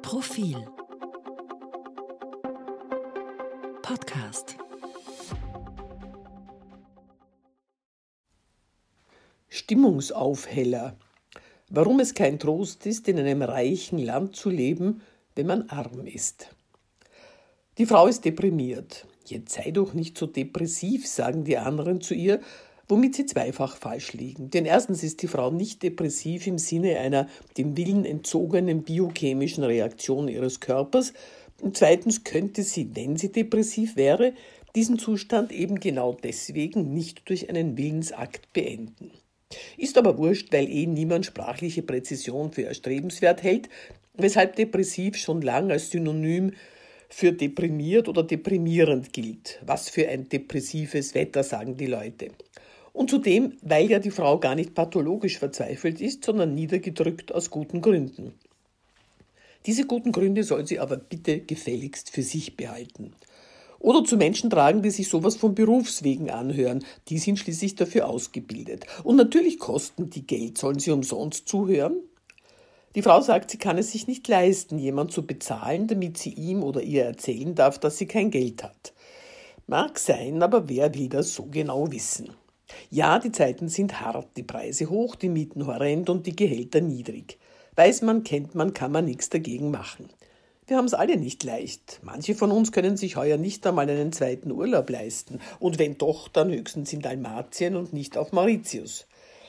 Profil Podcast. Stimmungsaufheller. Warum es kein Trost ist, in einem reichen Land zu leben, wenn man arm ist. Die Frau ist deprimiert. Jetzt sei doch nicht so depressiv, sagen die anderen zu ihr, womit sie zweifach falsch liegen. Denn erstens ist die Frau nicht depressiv im Sinne einer dem Willen entzogenen biochemischen Reaktion ihres Körpers. Und zweitens könnte sie, wenn sie depressiv wäre, diesen Zustand eben genau deswegen nicht durch einen Willensakt beenden. Ist aber wurscht, weil niemand sprachliche Präzision für erstrebenswert hält, weshalb depressiv schon lang als Synonym für deprimiert oder deprimierend gilt. Was für ein depressives Wetter, sagen die Leute. Und zudem, weil ja die Frau gar nicht pathologisch verzweifelt ist, sondern niedergedrückt aus guten Gründen. Diese guten Gründe soll sie aber bitte gefälligst für sich behalten. Oder zu Menschen tragen, die sich sowas von Berufswegen anhören. Die sind schließlich dafür ausgebildet. Und natürlich kosten die Geld. Sollen sie umsonst zuhören? Die Frau sagt, sie kann es sich nicht leisten, jemand zu bezahlen, damit sie ihm oder ihr erzählen darf, dass sie kein Geld hat. Mag sein, aber wer will das so genau wissen? Ja, die Zeiten sind hart, die Preise hoch, die Mieten horrend und die Gehälter niedrig. Weiß man, kennt man, kann man nichts dagegen machen. Wir haben es alle nicht leicht. Manche von uns können sich heuer nicht einmal einen zweiten Urlaub leisten. Und wenn doch, dann höchstens in Dalmatien und nicht auf Mauritius.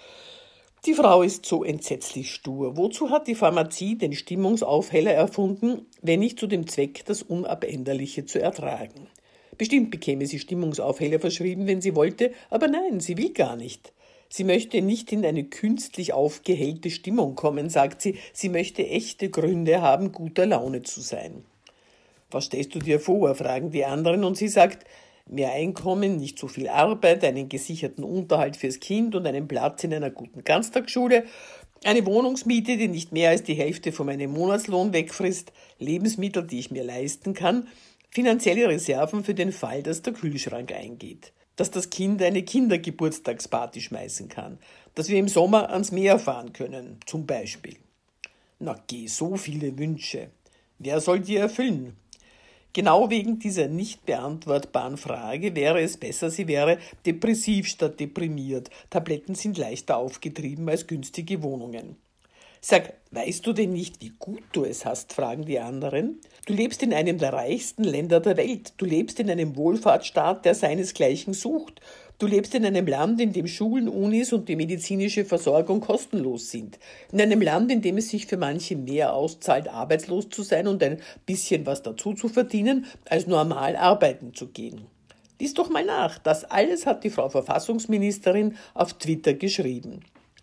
Die Frau ist so entsetzlich stur. Wozu hat die Pharmazie den Stimmungsaufheller erfunden, wenn nicht zu dem Zweck, das Unabänderliche zu ertragen? Bestimmt bekäme sie Stimmungsaufheller verschrieben, wenn sie wollte, aber nein, sie will gar nicht. Sie möchte nicht in eine künstlich aufgehellte Stimmung kommen, sagt sie. Sie möchte echte Gründe haben, guter Laune zu sein. Was stellst du dir vor, fragen die anderen, und sie sagt, mehr Einkommen, nicht so viel Arbeit, einen gesicherten Unterhalt fürs Kind und einen Platz in einer guten Ganztagsschule, eine Wohnungsmiete, die nicht mehr als die Hälfte von meinem Monatslohn wegfrisst, Lebensmittel, die ich mir leisten kann, finanzielle Reserven für den Fall, dass der Kühlschrank eingeht, dass das Kind eine Kindergeburtstagsparty schmeißen kann, dass wir im Sommer ans Meer fahren können, zum Beispiel. Na geh, so viele Wünsche. Wer soll die erfüllen? Genau wegen dieser nicht beantwortbaren Frage wäre es besser, sie wäre depressiv statt deprimiert. Tabletten sind leichter aufgetrieben als günstige Wohnungen. Sag, weißt du denn nicht, wie gut du es hast, fragen die anderen? Du lebst in einem der reichsten Länder der Welt. Du lebst in einem Wohlfahrtsstaat, der seinesgleichen sucht. Du lebst in einem Land, in dem Schulen, Unis und die medizinische Versorgung kostenlos sind. In einem Land, in dem es sich für manche mehr auszahlt, arbeitslos zu sein und ein bisschen was dazu zu verdienen, als normal arbeiten zu gehen. Lies doch mal nach. Das alles hat die Frau Verfassungsministerin auf Twitter geschrieben.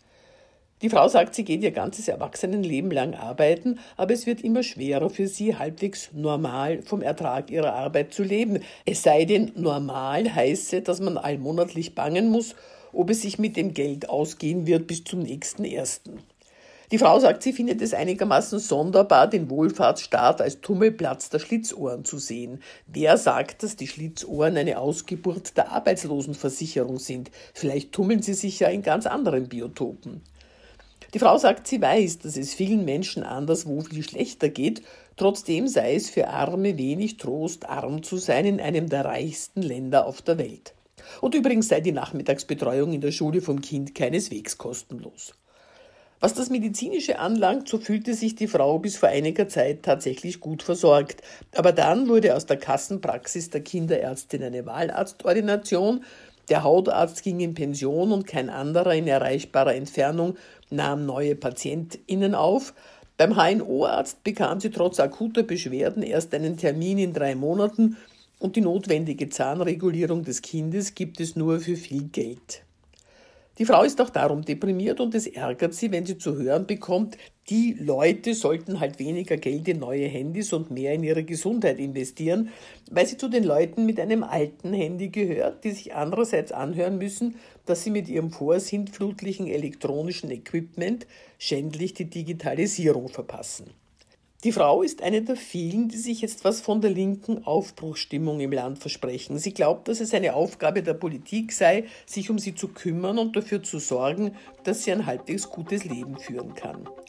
Die Frau sagt, sie geht ihr ganzes Erwachsenenleben lang arbeiten, aber es wird immer schwerer für sie, halbwegs normal vom Ertrag ihrer Arbeit zu leben. Es sei denn, normal heiße, dass man allmonatlich bangen muss, ob es sich mit dem Geld ausgehen wird bis zum nächsten Ersten. Die Frau sagt, sie findet es einigermaßen sonderbar, den Wohlfahrtsstaat als Tummelplatz der Schlitzohren zu sehen. Wer sagt, dass die Schlitzohren eine Ausgeburt der Arbeitslosenversicherung sind? Vielleicht tummeln sie sich ja in ganz anderen Biotopen. Die Frau sagt, sie weiß, dass es vielen Menschen anderswo viel schlechter geht, trotzdem sei es für Arme wenig Trost, arm zu sein in einem der reichsten Länder auf der Welt. Und übrigens sei die Nachmittagsbetreuung in der Schule vom Kind keineswegs kostenlos. Was das Medizinische anlangt, so fühlte sich die Frau bis vor einiger Zeit tatsächlich gut versorgt. Aber dann wurde aus der Kassenpraxis der Kinderärztin eine Wahlarztordination, der Hautarzt ging in Pension und kein anderer in erreichbarer Entfernung nahm neue PatientInnen auf. Beim HNO-Arzt bekam sie trotz akuter Beschwerden erst einen Termin in 3 Monaten und die notwendige Zahnregulierung des Kindes gibt es nur für viel Geld. Die Frau ist auch darum deprimiert und es ärgert sie, wenn sie zu hören bekommt, die Leute sollten halt weniger Geld in neue Handys und mehr in ihre Gesundheit investieren, weil sie zu den Leuten mit einem alten Handy gehört, die sich andererseits anhören müssen, dass sie mit ihrem vorsintflutlichen elektronischen Equipment schändlich die Digitalisierung verpassen. Die Frau ist eine der vielen, die sich jetzt was von der linken Aufbruchsstimmung im Land versprechen. Sie glaubt, dass es eine Aufgabe der Politik sei, sich um sie zu kümmern und dafür zu sorgen, dass sie ein halbwegs gutes Leben führen kann.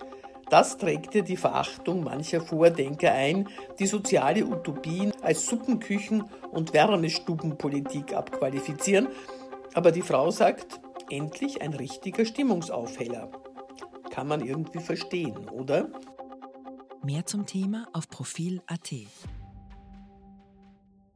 Das trägt ihr die Verachtung mancher Vordenker ein, die soziale Utopien als Suppenküchen- und Wärmestubenpolitik abqualifizieren. Aber die Frau sagt, endlich ein richtiger Stimmungsaufheller. Kann man irgendwie verstehen, oder? Mehr zum Thema auf Profil.at.